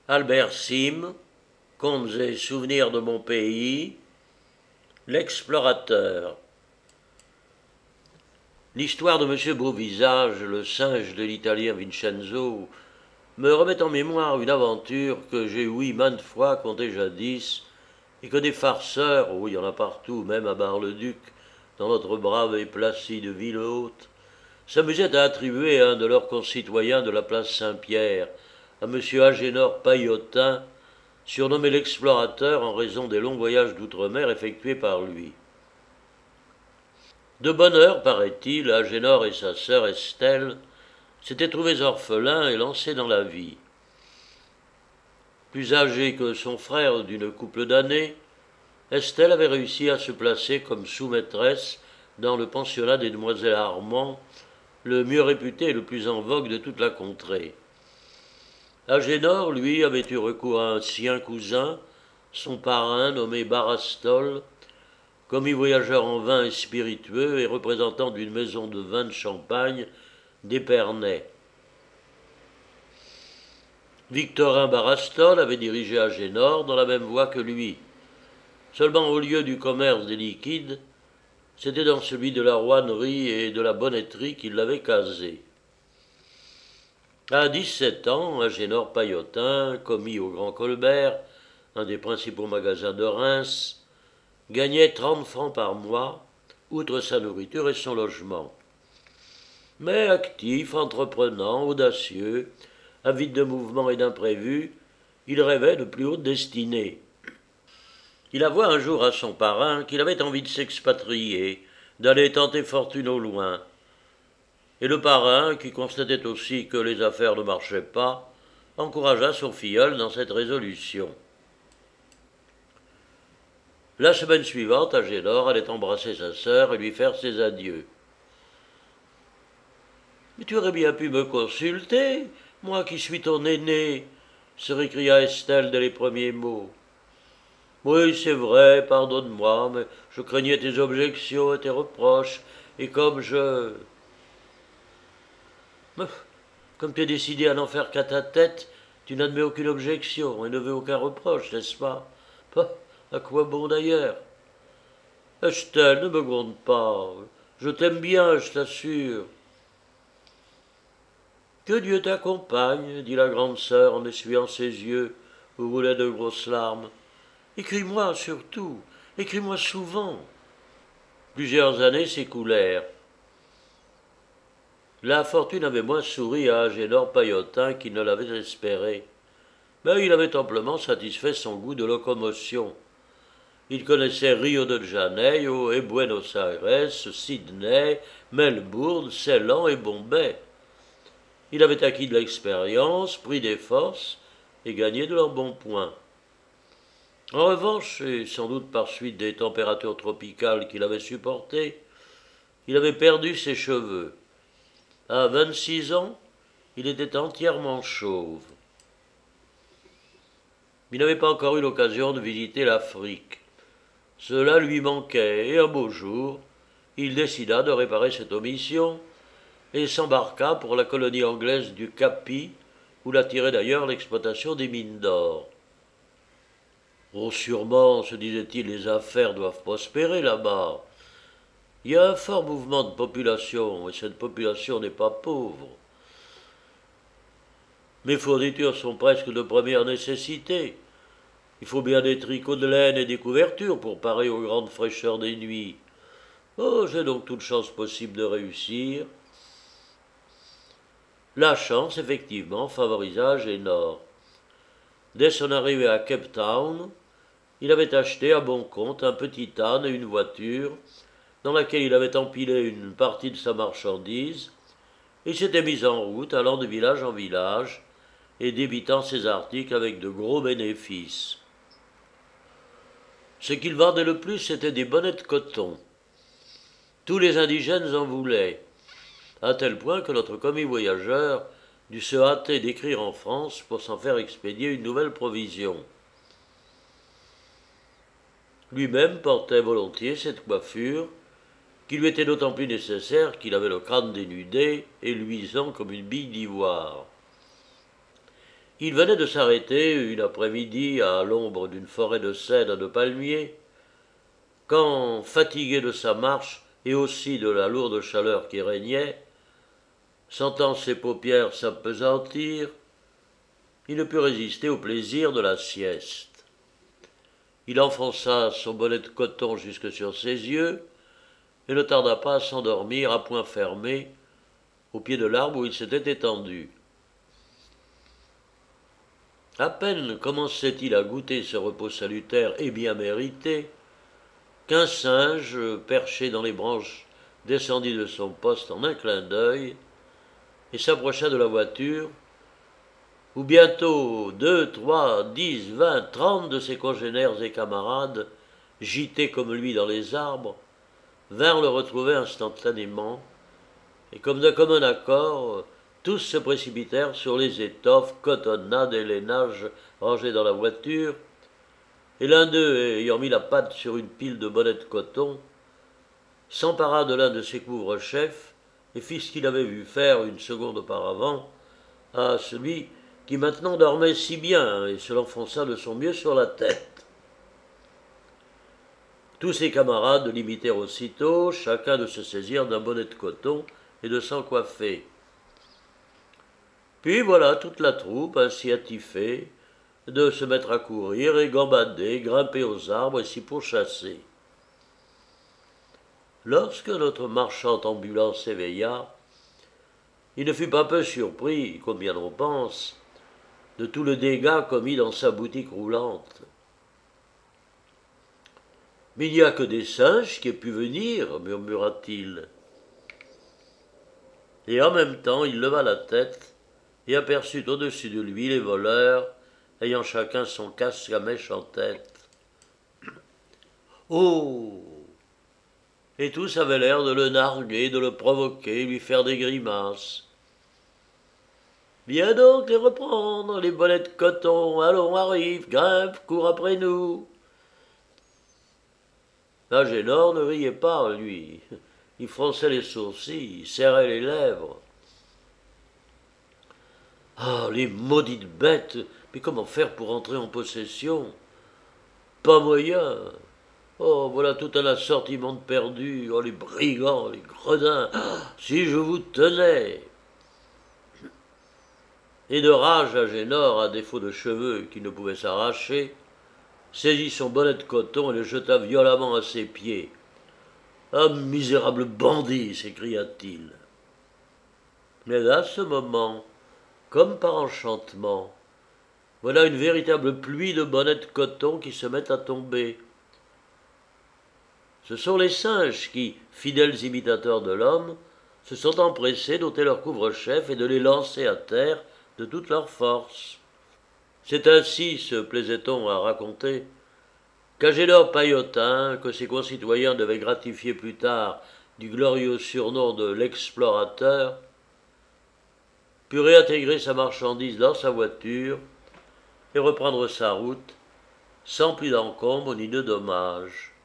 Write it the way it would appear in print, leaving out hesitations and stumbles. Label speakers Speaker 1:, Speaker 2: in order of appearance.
Speaker 1: Albert Sim, Contes et souvenirs de mon pays, L'explorateur. L'histoire de M. Beauvisage, le singe de l'italien Vincenzo, me remet en mémoire une aventure que j'ai ouï maintes fois conter jadis, et que des farceurs, oui, il y en a partout, même à Bar-le-Duc, dans notre brave et placide ville haute, s'amusaient à attribuer à un de leurs concitoyens de la place Saint-Pierre, à M. Agénor Paillotin, surnommé l'explorateur en raison des longs voyages d'outre-mer effectués par lui. De bonne heure, paraît-il, Agénor et sa sœur Estelle s'étaient trouvés orphelins et lancés dans la vie. Plus âgée que son frère d'une couple d'années, Estelle avait réussi à se placer comme sous-maîtresse dans le pensionnat des demoiselles Armand, le mieux réputé et le plus en vogue de toute la contrée. Agénor, lui, avait eu recours à un sien cousin, son parrain nommé Barastol, commis voyageur en vin et spiritueux et représentant d'une maison de vin de Champagne d'Épernay. Victorin Barastol avait dirigé Agénor dans la même voie que lui. Seulement au lieu du commerce des liquides, c'était dans celui de la rouennerie et de la bonnetterie qu'il l'avait casé. À 17 ans, Agénor Paillotin, commis au Grand Colbert, un des principaux magasins de Reims, gagnait 30 francs par mois, outre sa nourriture et son logement. Mais actif, entreprenant, audacieux, avide de mouvements et d'imprévus, il rêvait de plus haute destinée. Il avoua un jour à son parrain qu'il avait envie de s'expatrier, d'aller tenter fortune au loin. Et le parrain, qui constatait aussi que les affaires ne marchaient pas, encouragea son filleul dans cette résolution. La semaine suivante, Agénor allait embrasser sa sœur et lui faire ses adieux. « Mais tu aurais bien pu me consulter, moi qui suis ton aîné, se récria Estelle dès les premiers mots. Oui, c'est vrai, pardonne-moi, mais je craignais tes objections et tes reproches, et comme comme tu es décidé à n'en faire qu'à ta tête, tu n'admets aucune objection et ne veux aucun reproche, n'est-ce pas? À quoi bon d'ailleurs? Estelle, ne me gronde pas. Je t'aime bien, je t'assure. Que Dieu t'accompagne, dit la grande sœur en essuyant ses yeux où roulaient de grosses larmes. Écris-moi surtout, écris-moi souvent. Plusieurs années s'écoulèrent. La fortune avait moins souri à Agénor Paillotin qu'il ne l'avait espéré, mais il avait amplement satisfait son goût de locomotion. Il connaissait Rio de Janeiro et Buenos Aires, Sydney, Melbourne, Ceylan et Bombay. Il avait acquis de l'expérience, pris des forces et gagné de l'embonpoint. En revanche, et sans doute par suite des températures tropicales qu'il avait supportées, il avait perdu ses cheveux. À 26 ans, il était entièrement chauve. Il n'avait pas encore eu l'occasion de visiter l'Afrique. Cela lui manquait, et un beau jour, il décida de réparer cette omission et s'embarqua pour la colonie anglaise du Capi, où l'attirait d'ailleurs l'exploitation des mines d'or. Oh, sûrement, se disait-il, les affaires doivent prospérer là-bas. Il y a un fort mouvement de population, et cette population n'est pas pauvre. Mes fournitures sont presque de première nécessité. Il faut bien des tricots de laine et des couvertures pour parer aux grandes fraîcheurs des nuits. Oh, j'ai donc toute chance possible de réussir. La chance, effectivement, favorisa Agénor. Dès son arrivée à Cape Town, il avait acheté à bon compte un petit âne et une voiture, dans laquelle il avait empilé une partie de sa marchandise, et s'était mis en route, allant de village en village, et débitant ses articles avec de gros bénéfices. Ce qu'il vendait le plus, c'était des bonnets de coton. Tous les indigènes en voulaient, à tel point que notre commis voyageur dut se hâter d'écrire en France pour s'en faire expédier une nouvelle provision. Lui-même portait volontiers cette coiffure, qui lui était d'autant plus nécessaire qu'il avait le crâne dénudé et luisant comme une bille d'ivoire. Il venait de s'arrêter une après-midi à l'ombre d'une forêt de cèdres et de palmiers, quand, fatigué de sa marche et aussi de la lourde chaleur qui régnait, sentant ses paupières s'appesantir, il ne put résister au plaisir de la sieste. Il enfonça son bonnet de coton jusque sur ses yeux et ne tarda pas à s'endormir à poing fermé au pied de l'arbre où il s'était étendu. À peine commençait-il à goûter ce repos salutaire et bien mérité qu'un singe, perché dans les branches, descendit de son poste en un clin d'œil et s'approcha de la voiture, où bientôt 2, 3, 10, 20, 30 de ses congénères et camarades, gîtés comme lui dans les arbres, vinrent le retrouver instantanément, et comme d'un commun accord, tous se précipitèrent sur les étoffes, cotonnades et lainages rangés dans la voiture, et l'un d'eux, ayant mis la patte sur une pile de bonnets de coton, s'empara de l'un de ses couvre-chefs et fit ce qu'il avait vu faire une seconde auparavant à celui qui maintenant dormait si bien et se l'enfonça de son mieux sur la tête. Tous ses camarades l'imitèrent aussitôt, chacun de se saisir d'un bonnet de coton et de s'en coiffer. Puis voilà toute la troupe ainsi attifée de se mettre à courir et gambader, grimper aux arbres et s'y pourchasser. Lorsque notre marchand ambulant s'éveilla, il ne fut pas peu surpris, comme bien on pense, de tout le dégât commis dans sa boutique roulante. « Mais il n'y a que des singes qui aient pu venir, murmura-t-il. Et en même temps, il leva la tête et aperçut au-dessus de lui les voleurs, ayant chacun son casque à mèche en tête. Oh! Et tous avaient l'air de le narguer, de le provoquer, lui faire des grimaces. Viens donc les reprendre, les bonnets de coton, allons, arrive, grimpe, cours après nous. Agénor ne riait pas, lui. Il fronçait les sourcils, il serrait les lèvres. Ah, les maudites bêtes! Mais comment faire pour entrer en possession? Pas moyen. Oh, voilà tout un assortiment de perdus. Oh, les brigands, les gredins. Ah, si je vous tenais! Et de rage, Agénor, à défaut de cheveux qui ne pouvaient s'arracher, saisit son bonnet de coton et le jeta violemment à ses pieds. « Ah, misérable bandit !» s'écria-t-il. Mais à ce moment, comme par enchantement, voilà une véritable pluie de bonnets de coton qui se met à tomber. Ce sont les singes qui, fidèles imitateurs de l'homme, se sont empressés d'ôter leur couvre-chef et de les lancer à terre de toute leur force. C'est ainsi, se plaisait-on à raconter, qu'Agénor Paillotin, que ses concitoyens devaient gratifier plus tard du glorieux surnom de l'explorateur, put réintégrer sa marchandise dans sa voiture et reprendre sa route sans plus d'encombre ni de dommages.